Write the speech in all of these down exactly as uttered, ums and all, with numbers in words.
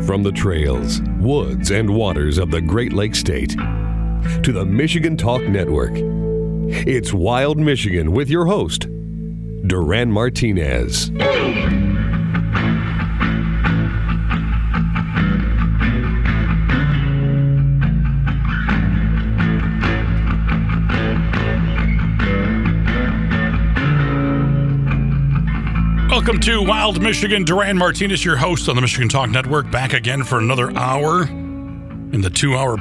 From the trails, woods, and waters of the Great Lakes State to the Michigan Talk Network, it's Wild Michigan with your host, Duran Martinez. Welcome to Wild Michigan. Duran Martinez, your host on the Michigan Talk Network, back again for another hour in the two-hour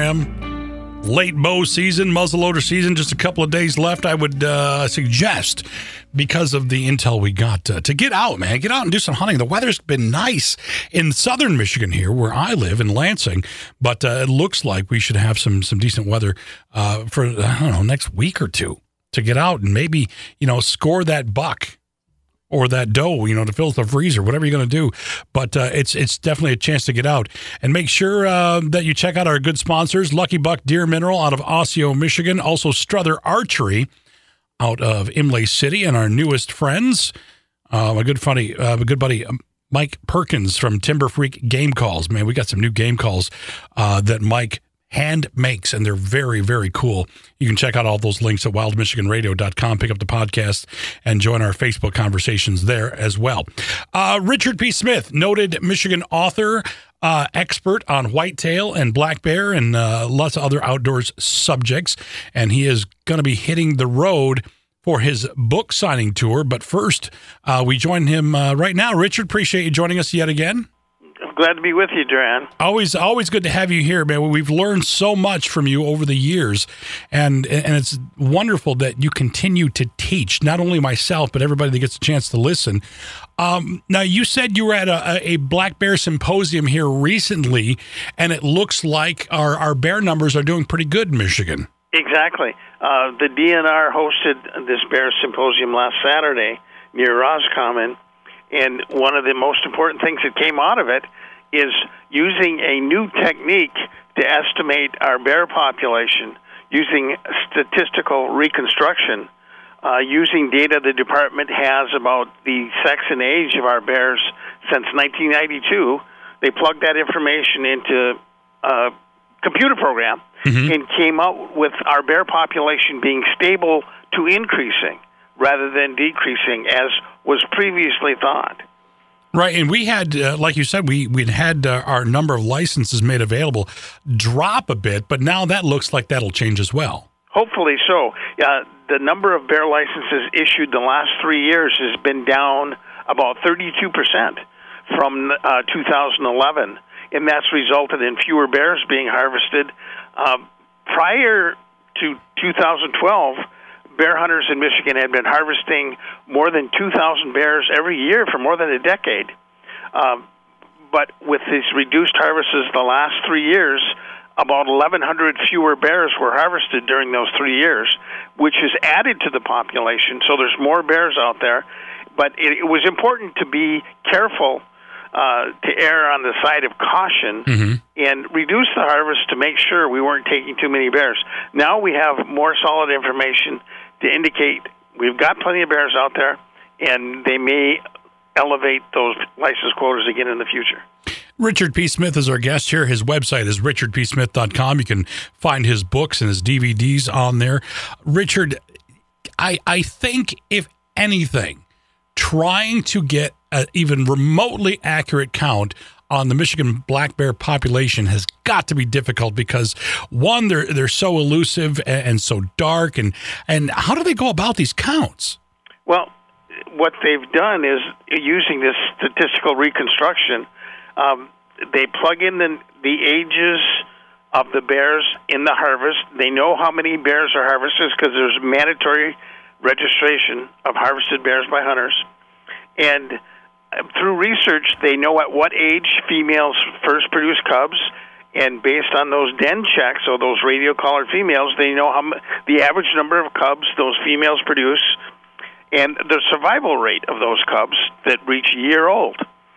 program. Late bow season, muzzleloader season, just a couple of days left. I would uh, suggest, because of the intel we got, uh, to get out, man. Get out and do some hunting. The weather's been nice in southern Michigan here, where I live, in Lansing, but uh, it looks like we should have some some decent weather uh, for, I don't know, next week or two to get out and maybe, you know, score that buck or that doe, you know, to fill the freezer, whatever you're going to do. But uh, it's it's definitely a chance to get out. And make sure uh, that you check out our good sponsors, Lucky Buck Deer Mineral out of Osseo, Michigan, also Struther Archery out of Imlay City, and our newest friends, uh, my good funny, uh, my good buddy Mike Perkins from Timber Freak Game Calls. Man, we got some new game calls uh, that Mike hand makes, and they're very, very cool. You can check out all those links at wild michigan radio dot com, pick up the podcast, and join our Facebook conversations there as well. Uh, Richard P. Smith, noted Michigan author, uh, expert on whitetail and black bear and uh, lots of other outdoors subjects, and he is going to be hitting the road for his book signing tour. But first, uh, we join him uh, right now. Richard, appreciate you joining us yet again. I'm glad to be with you, Duran. Always, always good to have you here, man. We've learned so much from you over the years, and and it's wonderful that you continue to teach, not only myself, but everybody that gets a chance to listen. Um, now, you said you were at a, a black bear symposium here recently, and it looks like our, our bear numbers are doing pretty good in Michigan. Exactly. Uh, the D N R hosted this bear symposium last Saturday near Roscommon. And one of the most important things that came out of it is using a new technique to estimate our bear population using statistical reconstruction, uh, using data the department has about the sex and age of our bears since nineteen ninety-two. They plugged that information into a computer program mm-hmm. and came out with our bear population being stable to increasing rather than decreasing, as was previously thought. Right, and we had, uh, like you said, we, we'd had uh, our number of licenses made available drop a bit, but now that looks like that'll change as well. Hopefully so. Uh, the number of bear licenses issued the last three years has been down about thirty-two percent from uh, two thousand eleven, and that's resulted in fewer bears being harvested. Uh, prior to two thousand twelve, bear hunters in Michigan had been harvesting more than two thousand bears every year for more than a decade. Um, but with these reduced harvests the last three years, about eleven hundred fewer bears were harvested during those three years, which has added to the population. So there's more bears out there. But it, it was important to be careful, uh, to err on the side of caution mm-hmm. and reduce the harvest to make sure we weren't taking too many bears. Now we have more solid information to indicate we've got plenty of bears out there, and they may elevate those license quotas again in the future. Richard P. Smith is our guest here. His website is richard p smith dot com. You can find his books and his D V Ds on there. Richard, I I think, if anything, trying to get an even remotely accurate count on the Michigan black bear population has got to be difficult because, one, they're they're so elusive and, and so dark, and and how do they go about these counts? Well, what they've done is, using this statistical reconstruction, um, they plug in the, the ages of the bears in the harvest. They know how many bears are harvested because there's mandatory registration of harvested bears by hunters. And through research, they know at what age females first produce cubs, and based on those den checks, or those radio collared females, they know how m- the average number of cubs those females produce, and the survival rate of those cubs that reach a year old.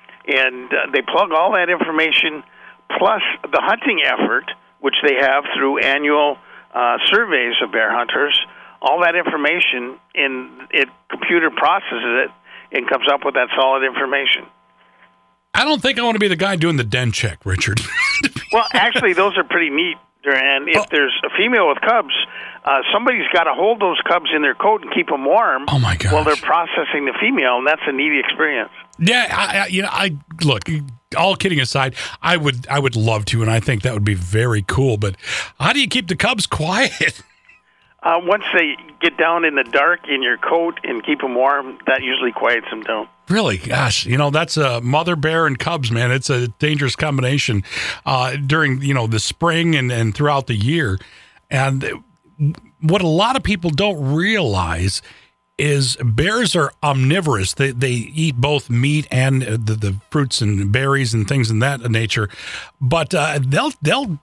And uh, they plug all that information, plus the hunting effort, which they have through annual uh, surveys of bear hunters, all that information, in it computer processes it and comes up with that solid information. I don't think I want to be the guy doing the den check, Richard. Well, actually, those are pretty neat. And if oh. there's a female with cubs, uh, somebody's got to hold those cubs in their coat and keep them warm. Oh my gosh. While they're processing the female, and that's a neat experience. Yeah, I, I, you know, I look. All kidding aside, I would, I would love to, and I think that would be very cool. But how do you keep the cubs quiet? Uh, once they get down in the dark in your coat and keep them warm, that usually quiets them down. Really? Gosh, you know, that's a mother bear and cubs, man. It's a dangerous combination uh, during, you know, the spring and, and throughout the year. And what a lot of people don't realize is bears are omnivorous. They they eat both meat and the, the fruits and berries and things in that nature. But uh, they'll, they'll,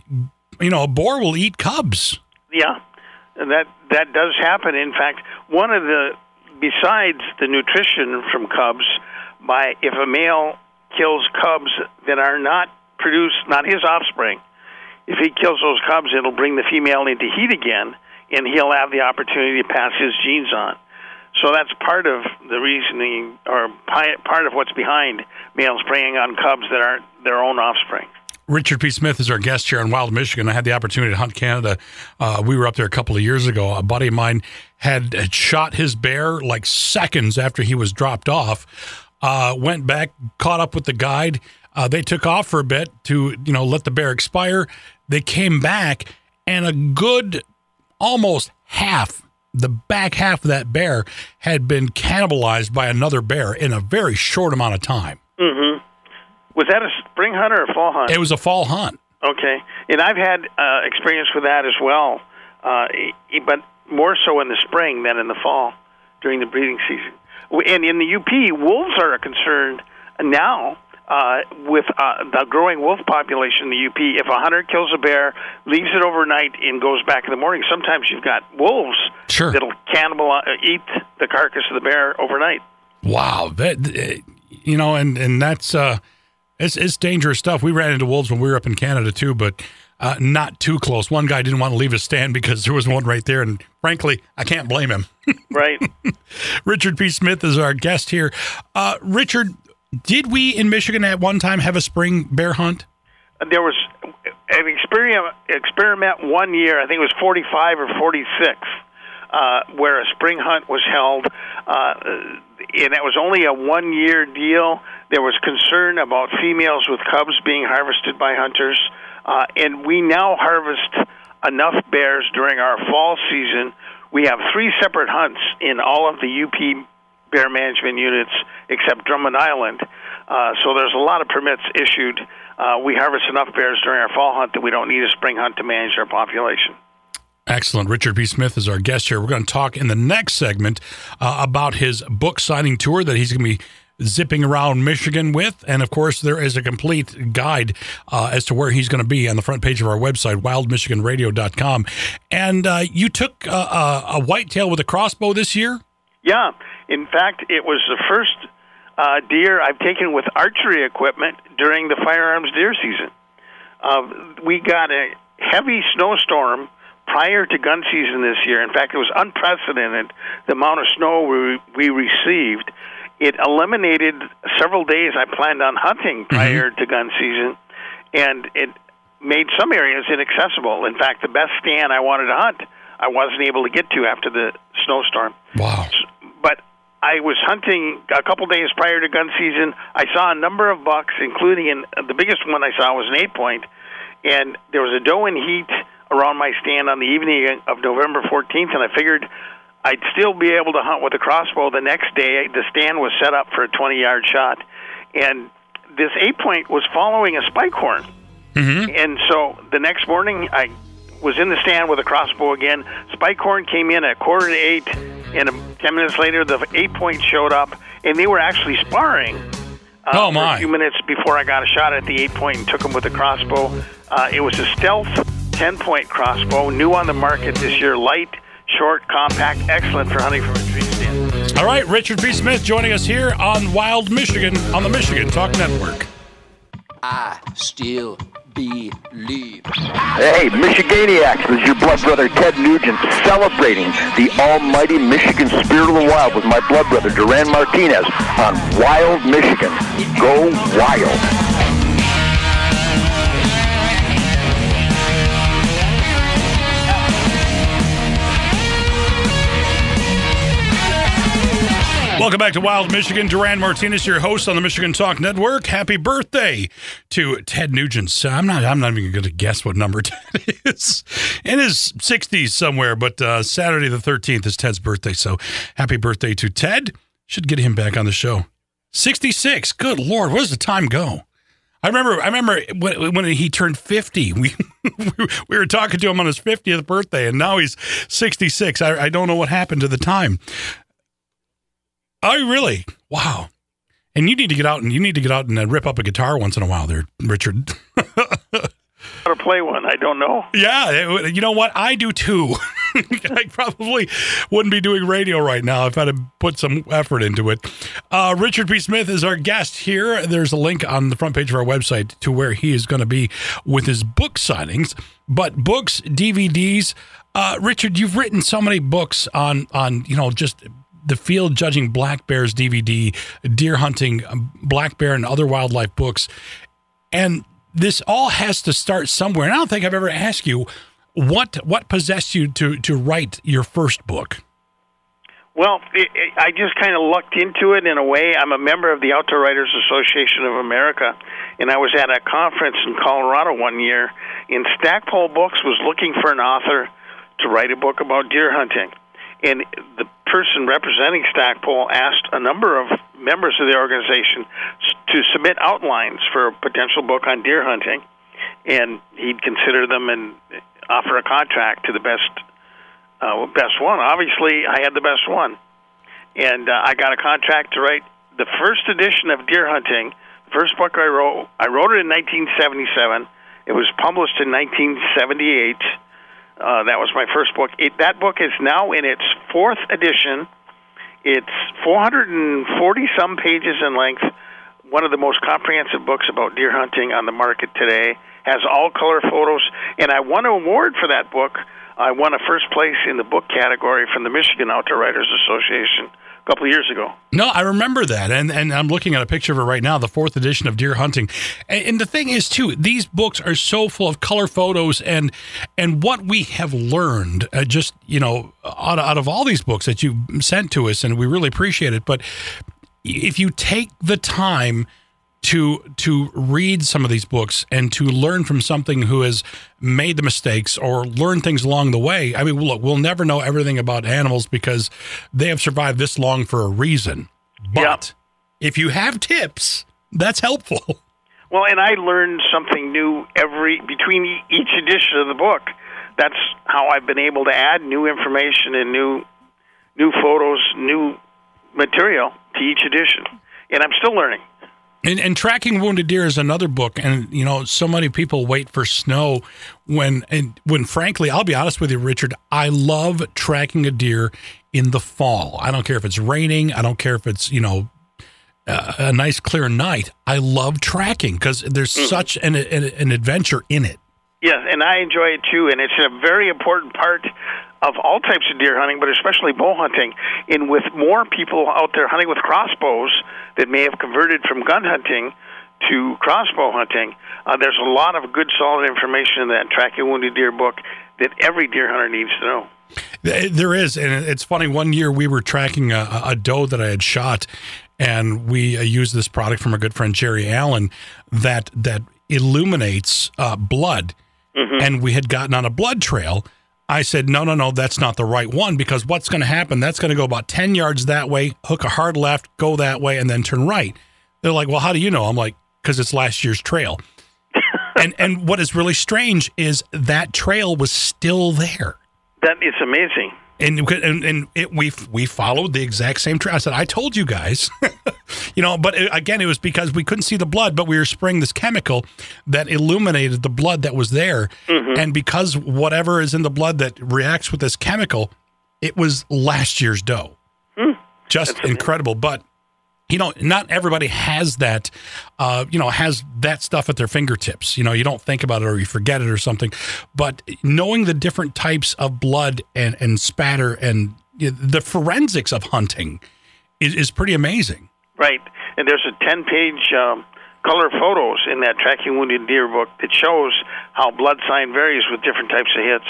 you know, a boar will eat cubs. Yeah. That that does happen. In fact, one of the, besides the nutrition from cubs, by if a male kills cubs that are not produced, not his offspring, if he kills those cubs, it'll bring the female into heat again, and he'll have the opportunity to pass his genes on. So that's part of the reasoning, or part of what's behind males preying on cubs that aren't their own offspring. Richard P. Smith is our guest here in Wild Michigan. I had the opportunity to hunt Canada. Uh, we were up there a couple of years ago. A buddy of mine had, had shot his bear like seconds after he was dropped off. Uh, went back, caught up with the guide. Uh, they took off for a bit to, you know, let the bear expire. They came back, and a good almost half, the back half of that bear had been cannibalized by another bear in a very short amount of time. Mm-hmm. Was that a spring hunt or a fall hunt? It was a fall hunt. Okay. And I've had uh, experience with that as well, uh, but more so in the spring than in the fall during the breeding season. And in the U P, wolves are a concern now uh, with uh, the growing wolf population in the U P. If a hunter kills a bear, leaves it overnight, and goes back in the morning, sometimes you've got wolves sure. that'll cannibalize, uh, eat the carcass of the bear overnight. Wow. That, you know, and, and that's... Uh, It's it's dangerous stuff. We ran into wolves when we were up in Canada too, but uh, not too close. One guy didn't want to leave his stand because there was one right there, and frankly, I can't blame him. Right. Richard P. Smith is our guest here. Uh, Richard, did we in Michigan at one time have a spring bear hunt? There was an experiment, experiment one year, I think it was forty-five or forty-six, uh, where a spring hunt was held, uh, and it was only a one-year deal. There was concern about females with cubs being harvested by hunters, uh, and we now harvest enough bears during our fall season. We have three separate hunts in all of the U P bear management units except Drummond Island, uh, so there's a lot of permits issued. Uh, we harvest enough bears during our fall hunt that we don't need a spring hunt to manage our population. Excellent. Richard P. Smith is our guest here. We're going to talk in the next segment uh, about his book signing tour that he's going to be zipping around Michigan with. And of course, there is a complete guide uh, as to where he's going to be on the front page of our website, wild michigan radio dot com. And uh, you took uh, a whitetail with a crossbow this year? Yeah. In fact, it was the first uh, deer I've taken with archery equipment during the firearms deer season. Uh, we got a heavy snowstorm prior to gun season this year. In fact, it was unprecedented, the amount of snow we, we received. It eliminated several days I planned on hunting prior mm-hmm. to gun season, and it made some areas inaccessible. In fact, the best stand I wanted to hunt, I wasn't able to get to after the snowstorm. Wow. But I was hunting a couple days prior to gun season. I saw a number of bucks, including in, the biggest one I saw was an eight-point, and there was a doe in heat around my stand on the evening of November fourteenth, and I figured I'd still be able to hunt with a crossbow the next day. The stand was set up for a twenty-yard shot, and this eight-point was following a spike horn. Mm-hmm. And so the next morning, I was in the stand with a crossbow again. Spike horn came in at quarter to eight, and ten minutes later, the eight-point showed up, and they were actually sparring uh, oh my. for a few minutes before I got a shot at the eight-point and took them with the crossbow. Uh, it was a stealth ten-point crossbow, new on the market this year, light, short, compact, excellent for hunting from a tree stand. All right, Richard P. Smith joining us here on Wild Michigan on the Michigan Talk Network. I still believe. Hey, Michiganiacs, this is your blood brother Ted Nugent celebrating the almighty Michigan spirit of the wild with my blood brother Duran Martinez on Wild Michigan. Go Wild. Welcome back to Wild Michigan. Duran Martinez, your host on the Michigan Talk Network. Happy birthday to Ted Nugent. I'm not. I'm not even going to guess what number Ted is. In his sixties somewhere, but uh, Saturday the thirteenth is Ted's birthday. So happy birthday to Ted. Should get him back on the show. sixty-six. Good Lord, where does the time go? I remember. I remember when, when he turned fifty. We we were talking to him on his fiftieth birthday, and now he's sixty-six. I, I don't know what happened to the time. Oh, really? Wow. And you need to get out and you need to get out and uh, rip up a guitar once in a while there, Richard. How to play one, I don't know. Yeah, you know what? I do too. I probably wouldn't be doing radio right now if I'd have put some effort into it. Uh, Richard P. Smith is our guest here. There's a link on the front page of our website to where he is going to be with his book signings. But books, D V Ds. Uh, Richard, you've written so many books on, on you know, just the field judging black bears D V D, deer hunting, black bear, and other wildlife books. And this all has to start somewhere. And I don't think I've ever asked you what what possessed you to, to write your first book. Well, it, it, I just kind of lucked into it in a way. I'm a member of the Outdoor Writers Association of America, and I was at a conference in Colorado one year, and Stackpole Books was looking for an author to write a book about deer hunting. And the person representing Stackpole asked a number of members of the organization to submit outlines for a potential book on deer hunting, and he'd consider them and offer a contract to the best uh, best one. Obviously, I had the best one, and uh, I got a contract to write the first edition of Deer Hunting. The first book I wrote, I wrote it in nineteen seventy-seven. It was published in nineteen seventy-eight. Uh, that was my first book. It, that book is now in its fourth edition. It's four hundred forty-some pages in length, one of the most comprehensive books about deer hunting on the market today, has all-color photos, and I won an award for that book. I won a first place in the book category from the Michigan Outdoor Writers Association a couple of years ago. No, I remember that, and and I'm looking at a picture of it right now, the fourth edition of Deer Hunting. And, and the thing is, too, these books are so full of color photos, and and what we have learned, uh, just, you know, out, out of all these books that you sent to us, and we really appreciate it, but if you take the time to to read some of these books and to learn from something who has made the mistakes or learn things along the way. I mean, look, we'll never know everything about animals because they have survived this long for a reason. But yep. if you have tips, that's helpful. Well, and I learned something new every between each edition of the book. That's how I've been able to add new information and new new photos, new material to each edition. And I'm still learning. And, and Tracking Wounded Deer is another book, and you know, so many people wait for snow when, and when frankly, I'll be honest with you, Richard, I love tracking a deer in the fall. I don't care if it's raining, I don't care if it's, you know, uh, a nice clear night. I love tracking because there's mm. such an, an an adventure in it. Yes, and I enjoy it too, and it's a very important part of all types of deer hunting, but especially bow hunting. And with more people out there hunting with crossbows that may have converted from gun hunting to crossbow hunting, uh, there's a lot of good, solid information in that Tracking Wounded Deer book that every deer hunter needs to know. There is, and it's funny, one year we were tracking a, a doe that I had shot, and we uh, used this product from our good friend Jerry Allen that, that illuminates uh, blood, mm-hmm. and we had gotten on a blood trail. I said, no, no, no, that's not the right one, because what's going to happen, that's going to go about ten yards that way, hook a hard left, go that way, and then turn right. They're like, well, how do you know? I'm like, because it's last year's trail. and and what is really strange is that trail was still there. That is amazing. And and, and it, we we followed the exact same trail. I said, I told you guys. you know, but it, again, it was because we couldn't see the blood, but we were spraying this chemical that illuminated the blood that was there. Mm-hmm. And because whatever is in the blood that reacts with this chemical, it was last year's doe. Mm, Just incredible. But you know, not everybody has that, uh, you know, has that stuff at their fingertips. You know, you don't think about it or you forget it or something. But knowing the different types of blood and, and spatter and you know, the forensics of hunting is, is pretty amazing. Right. And there's a ten-page um, color photos in that Tracking Wounded Deer book that shows how blood sign varies with different types of hits.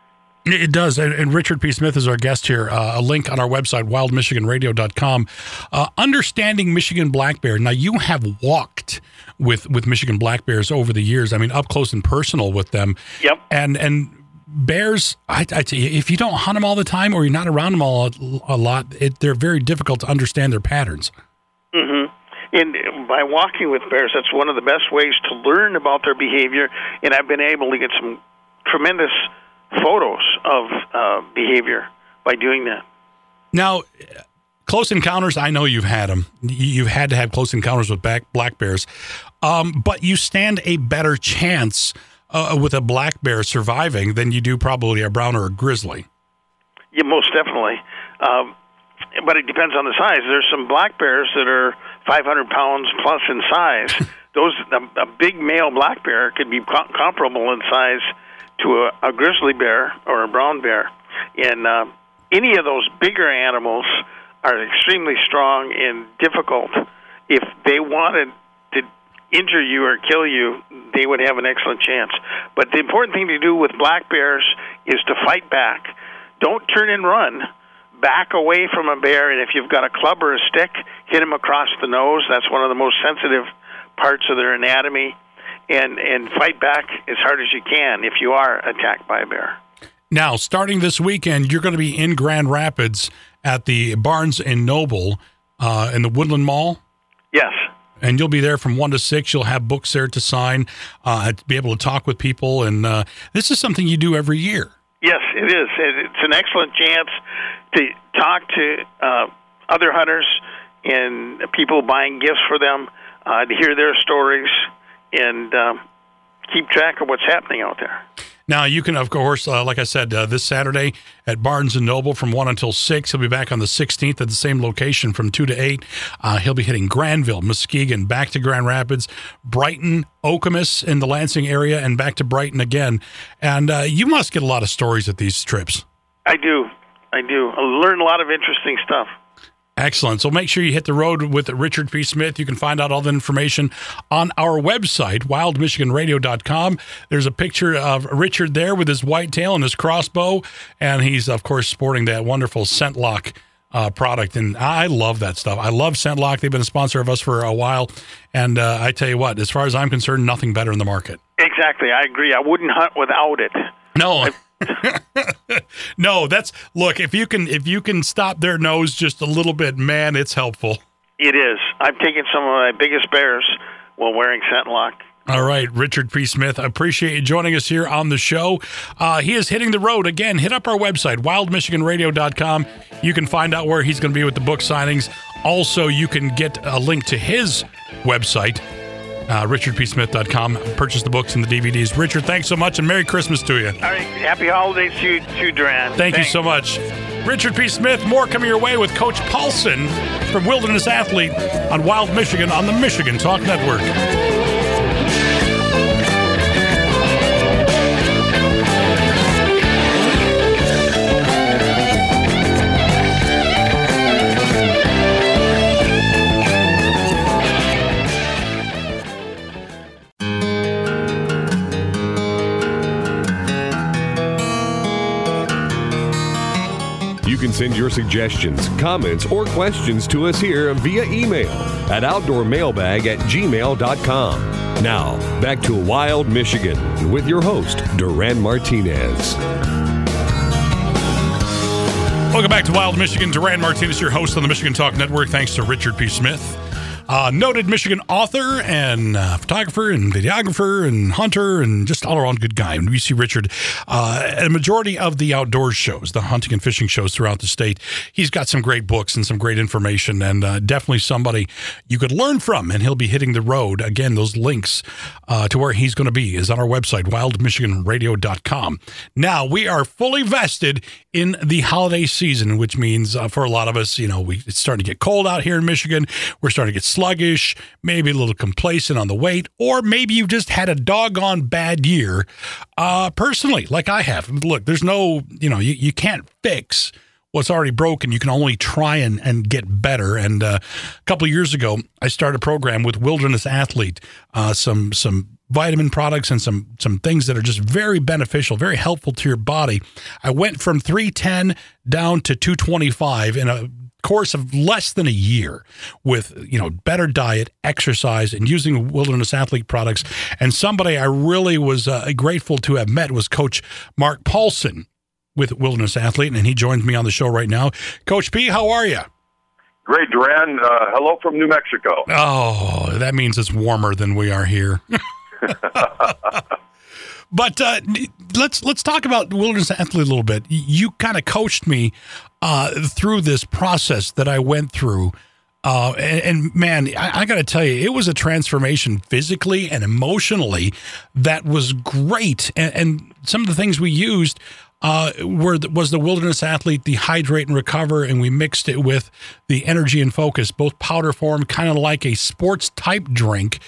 It does. And, and Richard P. Smith is our guest here. Uh, a link on our website, wild michigan radio dot com. Uh, understanding Michigan black bear. Now, you have walked with, with Michigan black bears over the years. I mean, up close and personal with them. Yep. And and bears, I, I tell you, if you don't hunt them all the time or you're not around them all a, a lot, it, they're very difficult to understand their patterns. Mm-hmm. And by walking with bears, that's one of the best ways to learn about their behavior. And I've been able to get some tremendous photos of uh, behavior by doing that. Now, close encounters, I know you've had them. You've had to have close encounters with black, black bears. Um, but you stand a better chance uh, with a black bear surviving than you do probably a brown or a grizzly. Yeah, most definitely. Um, but it depends on the size. There's some black bears that are five hundred pounds plus in size. Those a, a big male black bear could be co- comparable in size to a, a grizzly bear or a brown bear. And uh, any of those bigger animals are extremely strong and difficult. If they wanted to injure you or kill you, they would have an excellent chance. But the important thing to do with black bears is to fight back. Don't turn and run. Back away from a bear, and if you've got a club or a stick, hit him across the nose. That's one of the most sensitive parts of their anatomy. And and fight back as hard as you can if you are attacked by a bear. Now, starting this weekend, you're going to be in Grand Rapids at the Barnes and Noble uh, in the Woodland Mall. Yes. And you'll be there from one to six. You'll have books there to sign, uh, to be able to talk with people. And uh, this is something you do every year. Yes, it is. It's an excellent chance to talk to uh, other hunters and people buying gifts for them, uh, to hear their stories, and um, keep track of what's happening out there. Now, you can, of course, uh, like I said, uh, this Saturday at Barnes and Noble from one until six. He'll be back on the sixteenth at the same location from two to eight. Uh, he'll be hitting Granville, Muskegon, back to Grand Rapids, Brighton, Okemos in the Lansing area, and back to Brighton again. And uh, you must get a lot of stories at these trips. I do. I do. I learn a lot of interesting stuff. Excellent. So make sure you hit the road with Richard P. Smith. You can find out all the information on our website, wild michigan radio dot com. There's a picture of Richard there with his whitetail and his crossbow, and he's, of course, sporting that wonderful ScentLok uh, product. And I love that stuff. I love ScentLok. They've been a sponsor of us for a while. And uh, I tell you what, as far as I'm concerned, nothing better in the market. Exactly. I agree. I wouldn't hunt without it. No. No, that's look, if you can if you can stop their nose just a little bit, man, it's helpful. It is. I've taken some of my biggest bears while wearing ScentLok. All right, Richard P. Smith, I appreciate you joining us here on the show. Uh, he is hitting the road again. Hit up our website, wild michigan radio dot com. You can find out where he's going to be with the book signings. Also, you can get a link to his website, Uh, richard p smith dot com. Purchase the books and the D V Ds. Richard, thanks so much, and Merry Christmas to you. All right. Happy holidays to you, to Duran. Thank Thanks. you so much. Richard P. Smith, more coming your way with Coach Paulson from Wilderness Athlete on Wild Michigan on the Michigan Talk Network. You can send your suggestions, comments, or questions to us here via email at outdoor mailbag at gmail dot com. Now, back to Wild Michigan with your host, Duran Martinez. Welcome back to Wild Michigan. Duran Martinez, your host on the Michigan Talk Network. Thanks to Richard P. Smith Uh, noted Michigan author and uh, photographer and videographer and hunter and just all-around good guy. And we see Richard uh, at a majority of the outdoors shows, the hunting and fishing shows throughout the state. He's got some great books and some great information, and uh, definitely somebody you could learn from, and he'll be hitting the road. Again, those links uh, to where he's going to be is on our website, wild michigan radio dot com. Now, we are fully vested in the holiday season, which means uh, for a lot of us, you know, we, it's starting to get cold out here in Michigan. We're starting to get sluggish, maybe a little complacent on the weight, or maybe you've just had a doggone bad year uh, personally, like I have. Look, there's no, you know, you, you can't fix what's already broken. You can only try and, and get better. And uh, a couple of years ago, I started a program with Wilderness Athlete, uh, some some vitamin products and some some things that are just very beneficial, very helpful to your body. I went from three ten down to two twenty-five in a course of less than a year with, you know, better diet, exercise, and using Wilderness Athlete products. And somebody I really was uh, grateful to have met was Coach Mark Paulson with Wilderness Athlete, and he joins me on the show right now. Coach P, how are you? Great, Duran. Uh, hello from New Mexico. Oh, that means it's warmer than we are here. But uh, let's let's talk about Wilderness Athlete a little bit. You kind of coached me uh, through this process that I went through. Uh, and, and man, I, I got to tell you, it was a transformation physically and emotionally that was great. And, and some of the things we used uh, were was the Wilderness Athlete, the Hydrate and Recover, and we mixed it with the Energy and Focus, both powder form, kind of like a sports type drink.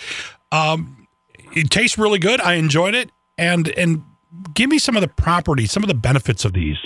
Um, it tastes really good. I enjoyed it. And and give me some of the properties, some of the benefits of these.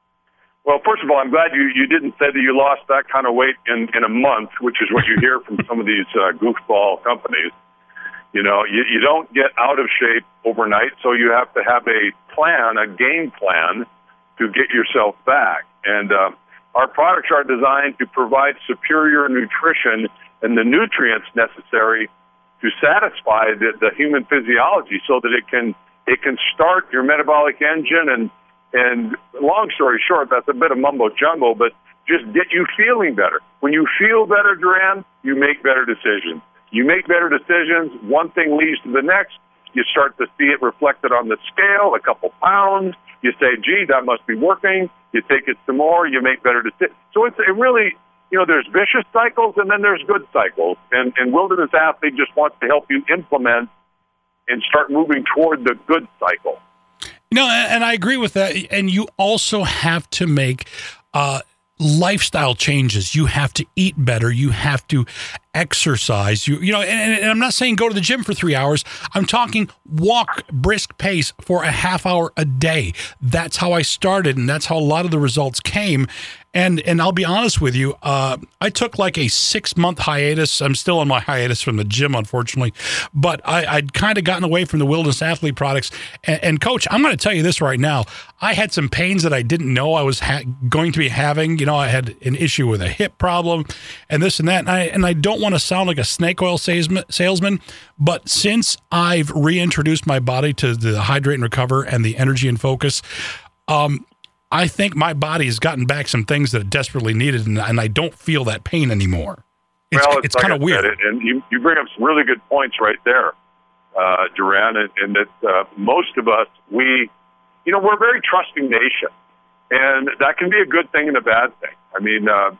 Well, first of all, I'm glad you, you didn't say that you lost that kind of weight in, in a month, which is what you hear from some of these uh, goofball companies. You know, you, you don't get out of shape overnight, so you have to have a plan, a game plan to get yourself back. And uh, our products are designed to provide superior nutrition and the nutrients necessary to satisfy the, the human physiology so that it can it can start your metabolic engine. And, and long story short, that's a bit of mumbo jumbo, but just get you feeling better. When you feel better, Duran, you make better decisions. You make better decisions, one thing leads to the next. You start to see it reflected on the scale, a couple pounds. You say, gee, that must be working. You take it some more, you make better decisions. So it's it really, you know, there's vicious cycles and then there's good cycles. And, and Wilderness Athlete just wants to help you implement and start moving toward the good cycle. No, and I agree with that. And you also have to make uh, lifestyle changes. You have to eat better. You have to exercise. You you know, and, and I'm not saying go to the gym for three hours. I'm talking walk brisk pace for a half hour a day. That's how I started, and that's how a lot of the results came. And and I'll be honest with you, uh, I took like a six-month hiatus. I'm still on my hiatus from the gym, unfortunately. But I, I'd kind of gotten away from the Wilderness Athlete products. And, and Coach, I'm going to tell you this right now. I had some pains that I didn't know I was ha- going to be having. You know, I had an issue with a hip problem and this and that. And I, and I don't want to sound like a snake oil salesman, but since I've reintroduced my body to the Hydrate and Recover and the Energy and Focus, um, I think my body has gotten back some things that it desperately needed, and, and I don't feel that pain anymore. It's, well, it's, it's like kind of weird. It, and you, you bring up some really good points right there, uh, Duran, and, and that uh, most of us, we, you know, we're a very trusting nation, and that can be a good thing and a bad thing. I mean, uh,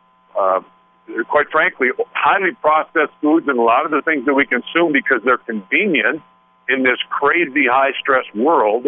uh, quite frankly, highly processed foods and a lot of the things that we consume because they're convenient in this crazy high-stress world,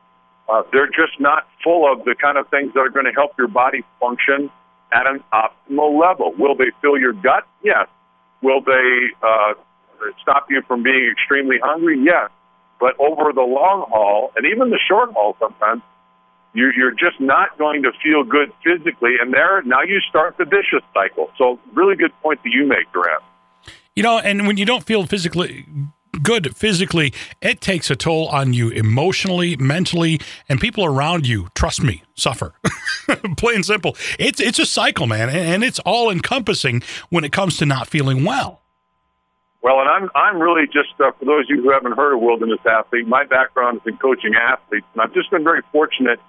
Uh, they're just not full of the kind of things that are going to help your body function at an optimal level. Will they fill your gut? Yes. Will they uh, stop you from being extremely hungry? Yes. But over the long haul, and even the short haul sometimes, you, you're just not going to feel good physically. And there, now you start the vicious cycle. So really good point that you make, Duran. You know, and when you don't feel physically good physically, it takes a toll on you emotionally, mentally, and people around you, trust me, suffer. Plain and simple. It's it's a cycle, man, and it's all encompassing when it comes to not feeling well. Well, and I'm I'm really just, uh, for those of you who haven't heard of Wilderness Athlete, my background is in coaching athletes, and I've just been very fortunate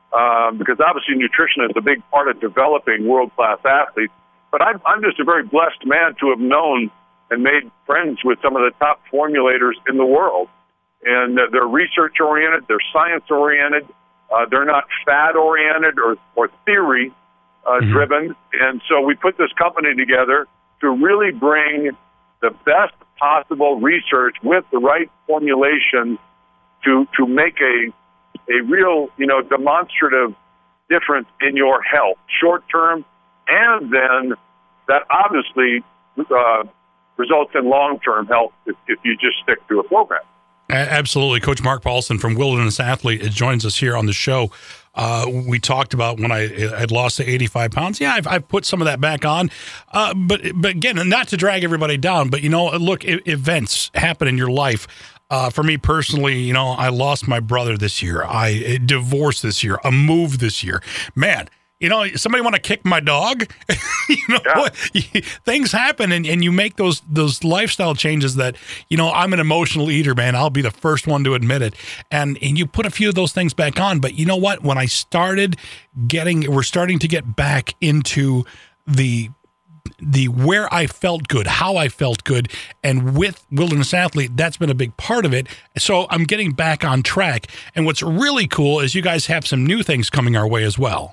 um, because obviously nutrition is a big part of developing world-class athletes, but I'm, I'm just a very blessed man to have known and made friends with some of the top formulators in the world. And uh, they're research-oriented, they're science-oriented, uh, they're not fad-oriented or, or theory-driven. Uh, mm-hmm. And so we put this company together to really bring the best possible research with the right formulation to to make a a real, you know, demonstrative difference in your health, short-term, and then that obviously uh, results in long-term health if, if you just stick to a program. Absolutely. Coach Mark Paulson from Wilderness Athlete joins us here on the show. Uh, we talked about when I had lost to eighty-five pounds. Yeah, I've, I've put some of that back on. Uh, but, but again, not to drag everybody down, but, you know, look, events happen in your life. Uh, for me personally, you know, I lost my brother this year. I divorced this year, a move this year. Man, you know, somebody want to kick my dog? you know, yeah. Things happen, and, and you make those those lifestyle changes that, you know, I'm an emotional eater, man. I'll be the first one to admit it. And and you put a few of those things back on. But you know what? When I started getting, we're starting to get back into the the where I felt good, how I felt good, and with Wilderness Athlete, that's been a big part of it. So I'm getting back on track. And what's really cool is you guys have some new things coming our way as well.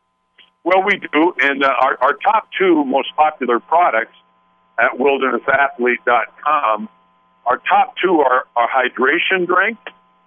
Well, we do, and uh, our, our top two most popular products at wilderness athlete dot com, our top two are our hydration drink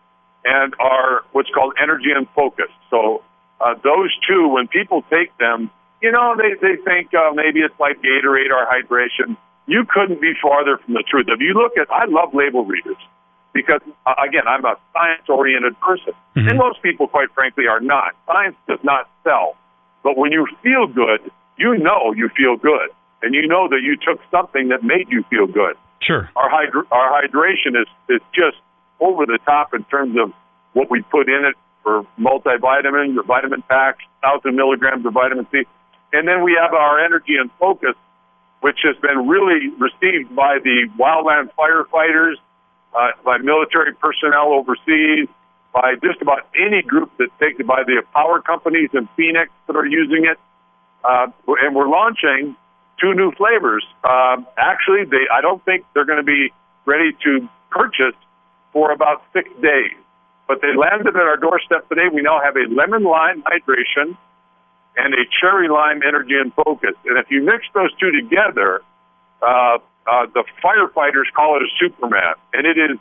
and our what's called Energy and Focus. So uh, those two, when people take them, you know, they, they think uh, maybe it's like Gatorade or hydration. You couldn't be farther from the truth. If you look at, I love label readers because, uh, again, I'm a science-oriented person. Mm-hmm. And most people, quite frankly, are not. Science does not sell. But when you feel good, you know you feel good. And you know that you took something that made you feel good. Sure. Our hydra- our hydration is, is just over the top in terms of what we put in it for multivitamins or vitamin packs, one thousand milligrams of vitamin C. And then we have our Energy and Focus, which has been really received by the wildland firefighters, uh, by military personnel overseas, by just about any group that takes it, by the power companies in Phoenix that are using it. Uh, and we're launching two new flavors. Uh, actually, they I don't think they're going to be ready to purchase for about six days. But they landed at our doorstep today. We now have a lemon lime hydration and a cherry lime Energy and Focus. And if you mix those two together, uh, uh, the firefighters call it a Superman. And it is,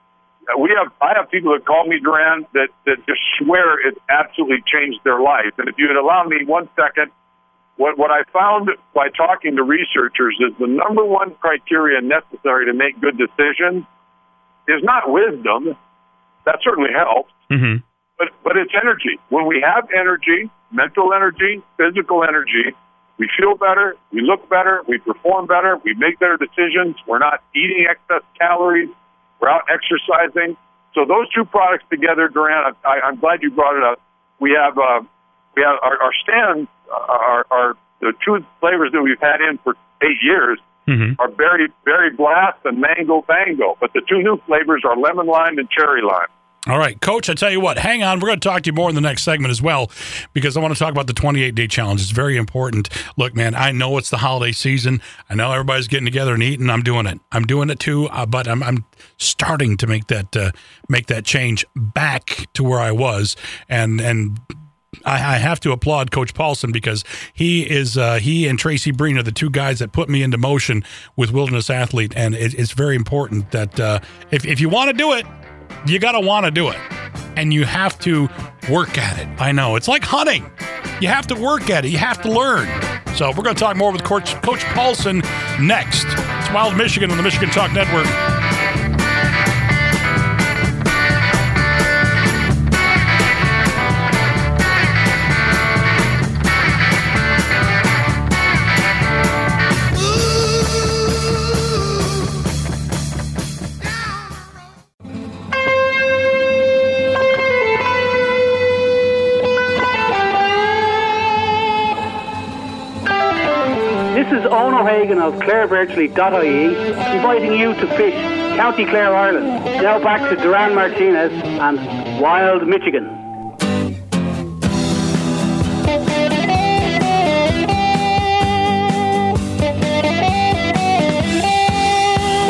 we have, I have people that call me, Duran, that, that just swear it absolutely changed their life. And if you would allow me one second, what, what I found by talking to researchers is the number one criteria necessary to make good decisions is not wisdom. That certainly helps. Mm-hmm. But but it's energy. When we have energy, mental energy, physical energy, we feel better, we look better, we perform better, we make better decisions, we're not eating excess calories, we're out exercising. So those two products together, Duran, I, I'm glad you brought it up. We have uh, we have our, our stands, are, are the two flavors that we've had in for eight years mm-hmm. are berry, berry blast and mango bango. But the two new flavors are lemon lime and cherry lime. All right, Coach, I tell you what, hang on. We're going to talk to you more in the next segment as well, because I want to talk about the twenty-eight day challenge. It's very important. Look, man, I know it's the holiday season. I know everybody's getting together and eating. I'm doing it. I'm doing it too, uh, but I'm, I'm starting to make that uh, make that change back to where I was. And and I, I have to applaud Coach Paulson, because he is uh, he and Tracy Breen are the two guys that put me into motion with Wilderness Athlete. And it, it's very important that uh, if, if you want to do it, you got to want to do it, and you have to work at it. I know. It's like hunting. You have to work at it. You have to learn. So we're going to talk more with Coach, Coach Paulson next. It's Wild Michigan on the Michigan Talk Network. This is Owen O'Hagan of Clare Virtually dot I E inviting you to fish County Clare, Ireland. Now back to Duran Martinez and Wild Michigan.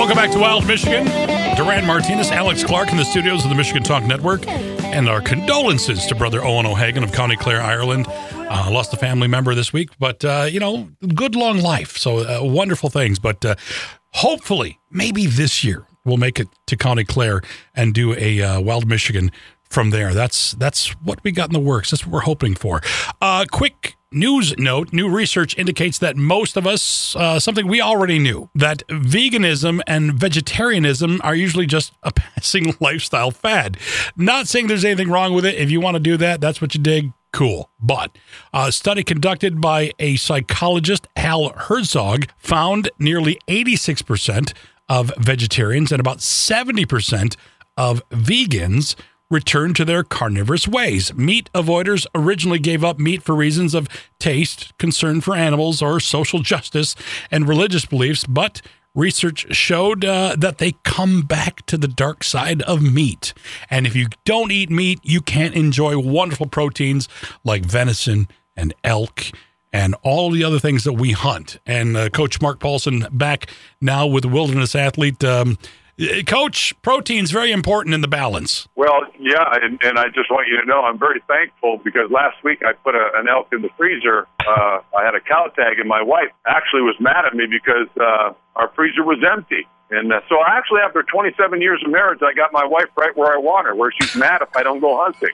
Welcome back to Wild Michigan. Duran Martinez, Alex Clark in the studios of the Michigan Talk Network. And our condolences to Brother Owen O'Hagan of County Clare, Ireland. Uh, lost a family member this week, but, uh, you know, good long life. So uh, wonderful things. But uh, hopefully, maybe this year, we'll make it to County Clare and do a uh, Wild Michigan from there. That's that's what we got in the works. That's what we're hoping for. Uh, quick news note, new research indicates that most of us, uh, something we already knew, that veganism and vegetarianism are usually just a passing lifestyle fad. Not saying there's anything wrong with it. If you want to do that, that's what you dig. Cool. But a study conducted by a psychologist, Hal Herzog, found nearly eighty-six percent of vegetarians and about seventy percent of vegans return to their carnivorous ways. Meat avoiders originally gave up meat for reasons of taste, concern for animals, or social justice and religious beliefs, but research showed uh, that they come back to the dark side of meat. And if you don't eat meat, you can't enjoy wonderful proteins like venison and elk and all the other things that we hunt. And uh, Coach Mark Paulson back now with the Wilderness Athlete. Um, Coach, protein's very important in the balance. Well, yeah, and, and I just want you to know I'm very thankful because last week I put a, an elk in the freezer. Uh, I had a cow tag, and my wife actually was mad at me because uh, our freezer was empty. And uh, so actually, after twenty-seven years of marriage, I got my wife right where I want her, where she's mad if I don't go hunting.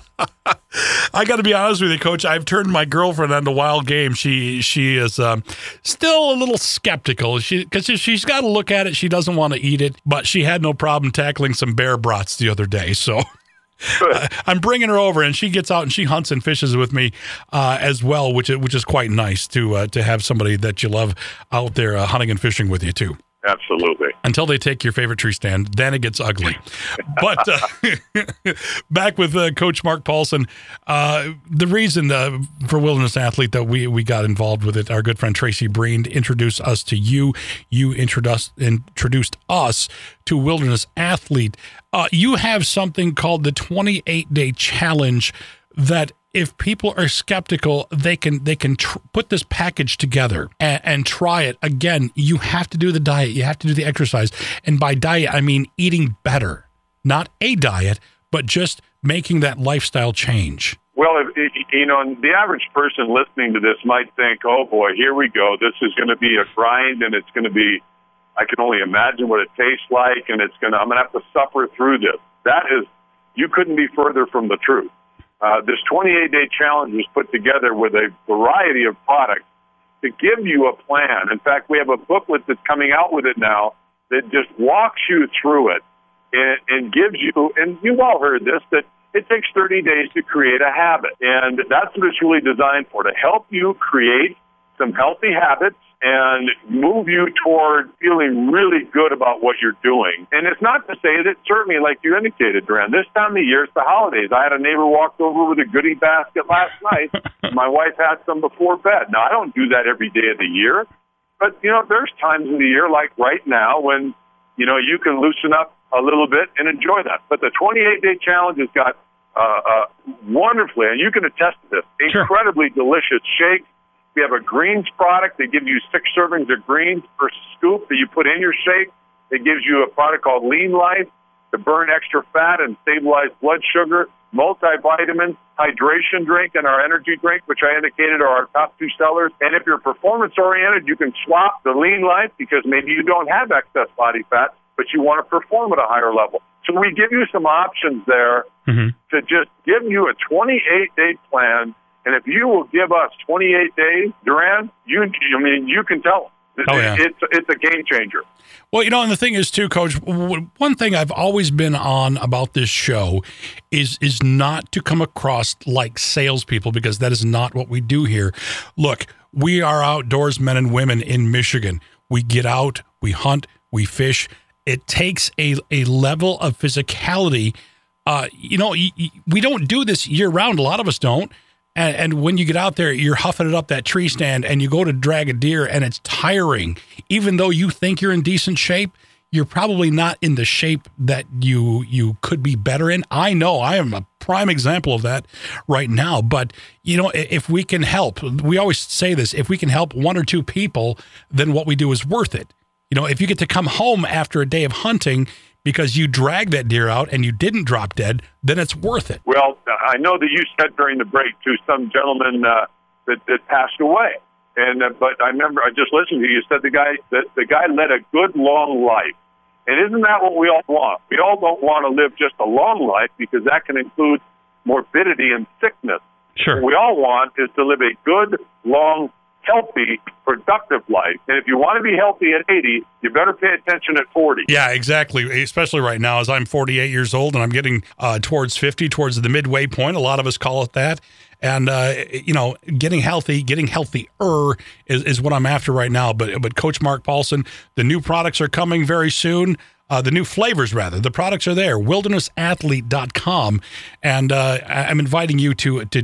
I got to be honest with you, Coach. I've turned my girlfriend onto wild game. She she is um, still a little skeptical. She because she's got to look at it. She doesn't want to eat it, but she had no problem tackling some bear brats the other day. So uh, I'm bringing her over, and she gets out and she hunts and fishes with me uh, as well, which is which is quite nice to uh, to have somebody that you love out there uh, hunting and fishing with you too. Absolutely. Until they take your favorite tree stand, then it gets ugly. But uh, back with uh, Coach Mark Paulson, uh, the reason uh, for Wilderness Athlete that we, we got involved with it, our good friend Tracy Breen introduced us to you. You introduced, introduced us to Wilderness Athlete. Uh, you have something called the twenty-eight day challenge that if people are skeptical, they can they can tr- put this package together and, and try it. Again, you have to do the diet. You have to do the exercise. And by diet, I mean eating better. Not a diet, but just making that lifestyle change. Well, if, you know, the average person listening to this might think, oh, boy, here we go. This is going to be a grind, and it's going to be, I can only imagine what it tastes like, and it's going to, I'm going to have to suffer through this. That is, you couldn't be further from the truth. Uh, this twenty-eight day challenge was put together with a variety of products to give you a plan. In fact, we have a booklet that's coming out with it now that just walks you through it and, and gives you, and you've all heard this, that it takes thirty days to create a habit. And that's what it's really designed for, to help you create some healthy habits and move you toward feeling really good about what you're doing. And it's not to say that, certainly, like you indicated, Duran, this time of year, it's the holidays. I had a neighbor walked over with a goodie basket last night. My wife had some before bed. Now, I don't do that every day of the year, but, you know, there's times in the year, like right now, when, you know, you can loosen up a little bit and enjoy that. But the twenty-eight day challenge has got uh, uh, wonderfully, and you can attest to this, incredibly sure. delicious shakes. We have a greens product that gives you six servings of greens per scoop that you put in your shake. It gives you a product called Lean Life to burn extra fat and stabilize blood sugar, multivitamins, hydration drink, and our energy drink, which I indicated are our top two sellers. And if you're performance-oriented, you can swap the Lean Life because maybe you don't have excess body fat, but you want to perform at a higher level. So we give you some options there mm-hmm. to just give you a twenty-eight day plan. And if you will give us twenty-eight days, Duran, you, I mean, you can tell them. Oh, yeah. It's, it's a game changer. Well, you know, and the thing is, too, Coach, one thing I've always been on about this show is is not to come across like salespeople, because that is not what we do here. Look, we are outdoors men and women in Michigan. We get out, we hunt, we fish. It takes a, a level of physicality. Uh, you know, we don't do this year round. A lot of us don't. And, and when you get out there, you're huffing it up that tree stand and you go to drag a deer and it's tiring. Even though you think you're in decent shape, you're probably not in the shape that you you could be better in. I know I am a prime example of that right now. But, you know, if we can help, we always say this, if we can help one or two people, then what we do is worth it. You know, if you get to come home after a day of hunting because you dragged that deer out and you didn't drop dead, then it's worth it. Well, I know that you said during the break to some gentleman uh, that, that passed away. And uh, but I remember I just listened to you. You said the guy that the guy led a good long life, and isn't that what we all want? We all don't want to live just a long life because that can include morbidity and sickness. Sure. What we all want is to live a good, long, healthy, productive life. And if you want to be healthy at eighty, you better pay attention at forty. Yeah, exactly. Especially right now, as I'm forty-eight years old and I'm getting uh, towards fifty, towards the midway point. A lot of us call it that. And, uh, you know, getting healthy, getting healthier is, is what I'm after right now. But, but Coach Mark Paulson, the new products are coming very soon. Uh, the new flavors, rather. The products are there, wilderness athlete dot com. And uh, I'm inviting you to, to,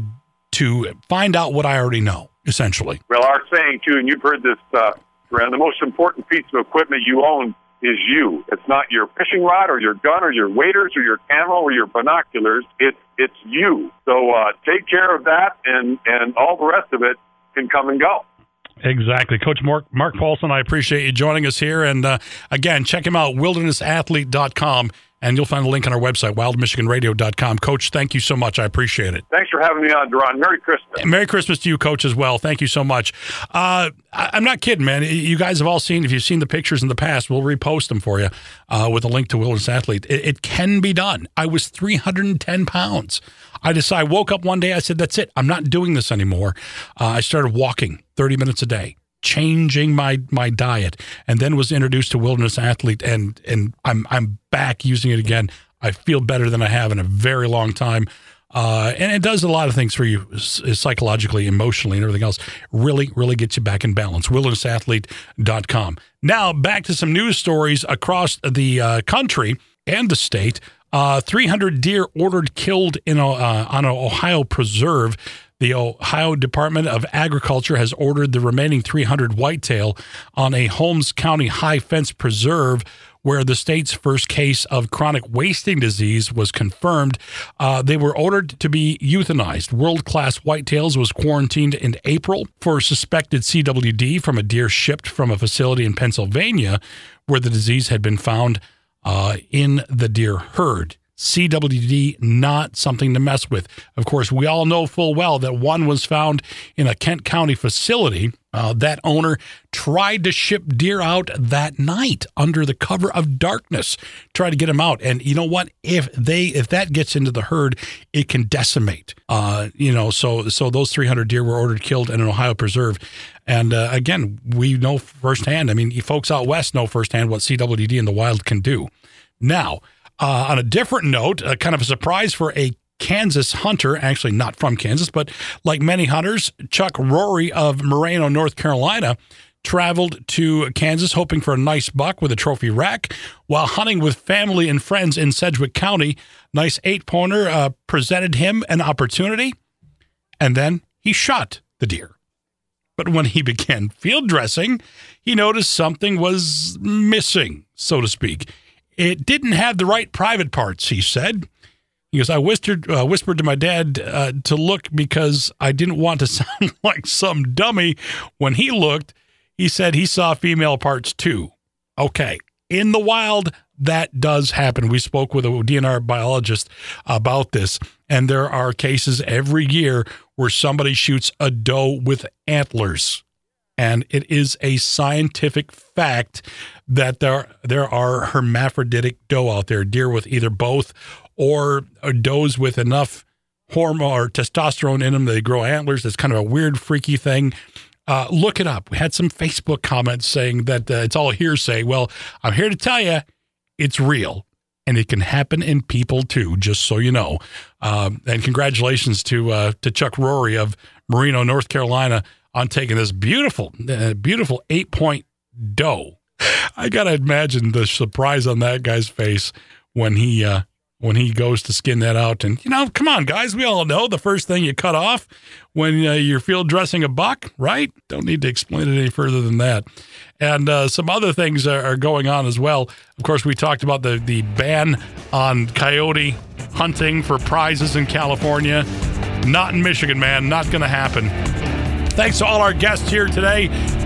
to find out what I already know, essentially. Well, our saying, too, and you've heard this, uh, Duran, the most important piece of equipment you own is you. It's not your fishing rod or your gun or your waders or your camera or your binoculars. It's it's you. So uh, take care of that, and, and all the rest of it can come and go. Exactly. Coach Mark, Mark Paulson, I appreciate you joining us here. And uh, again, check him out, wilderness athlete dot com, and you'll find a link on our website, wild michigan radio dot com. Coach, thank you so much. I appreciate it. Thanks for having me on, Duran. Merry Christmas. Merry Christmas to you, Coach, as well. Thank you so much. Uh, I, I'm not kidding, man. You guys have all seen, if you've seen the pictures in the past, we'll repost them for you uh, with a link to Wilderness Athlete. It, it can be done. I was three hundred ten pounds. I decided, woke up one day, I said, that's it. I'm not doing this anymore. Uh, I started walking thirty minutes a day, changing my my diet, and then was introduced to Wilderness Athlete, and and I'm I'm back using it again. I feel better than I have in a very long time. Uh, and it does a lot of things for you psychologically, emotionally, and everything else. Really, really gets you back in balance. wilderness athlete dot com. Now, back to some news stories across the uh, country and the state. Uh, three hundred deer ordered killed in a, uh, on an Ohio preserve. The Ohio Department of Agriculture has ordered the remaining three hundred whitetail on a Holmes County high fence preserve where the state's first case of chronic wasting disease was confirmed. Uh, they were ordered to be euthanized. World-class whitetails was quarantined in April for suspected C W D from a deer shipped from a facility in Pennsylvania where the disease had been found uh, in the deer herd. C W D, not something to mess with. Of course, we all know full well that one was found in a Kent County facility. Uh, that owner tried to ship deer out that night under the cover of darkness, try to get them out. And you know what? If they if that gets into the herd, it can decimate. Uh, you know, so so those three hundred deer were ordered killed in an Ohio preserve. And uh, again, we know firsthand. I mean, you folks out west know firsthand what C W D in the wild can do. Now, Uh, on a different note, uh, kind of a surprise for a Kansas hunter, actually not from Kansas, but like many hunters, Chuck Rory of Moreno, North Carolina, traveled to Kansas hoping for a nice buck with a trophy rack. While hunting with family and friends in Sedgwick County, nice eight-pointer uh, presented him an opportunity, and then he shot the deer. But when he began field dressing, he noticed something was missing, so to speak. It didn't have the right private parts, he said. He goes, I whispered, uh, whispered to my dad uh, to look because I didn't want to sound like some dummy. When he looked, he said he saw female parts too. Okay. In the wild, that does happen. We spoke with a D N R biologist about this, and there are cases every year where somebody shoots a doe with antlers. And it is a scientific fact that there there are hermaphroditic doe out there, deer with either both or does with enough hormone or testosterone in them that they grow antlers. It's kind of a weird, freaky thing. Uh, look it up. We had some Facebook comments saying that uh, it's all hearsay. Well, I'm here to tell you it's real, and it can happen in people too, just so you know. Um, and congratulations to uh, to Chuck Rory of Moreno, North Carolina, on taking this beautiful, uh, beautiful eight-point doe. I got to imagine the surprise on that guy's face when he uh, when he goes to skin that out. And, you know, come on, guys, we all know the first thing you cut off when uh, you're field dressing a buck, right? Don't need to explain it any further than that. And uh, some other things are, are going on as well. Of course, we talked about the, the ban on coyote hunting for prizes in California. Not in Michigan, man. Not going to happen. Thanks to all our guests here today.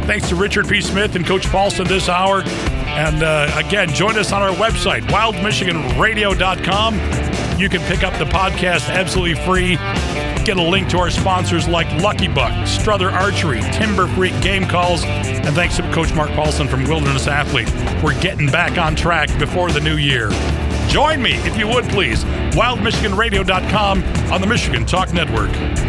Thanks to Richard P. Smith and Coach Paulson this hour. And uh, again, join us on our website, wild michigan radio dot com. You can pick up the podcast absolutely free. Get a link to our sponsors like Lucky Buck, Strother Archery, Timber Freak Game Calls, and thanks to Coach Mark Paulson from Wilderness Athlete. We're getting back on track before the new year. Join me, if you would, please. wild michigan radio dot com on the Michigan Talk Network.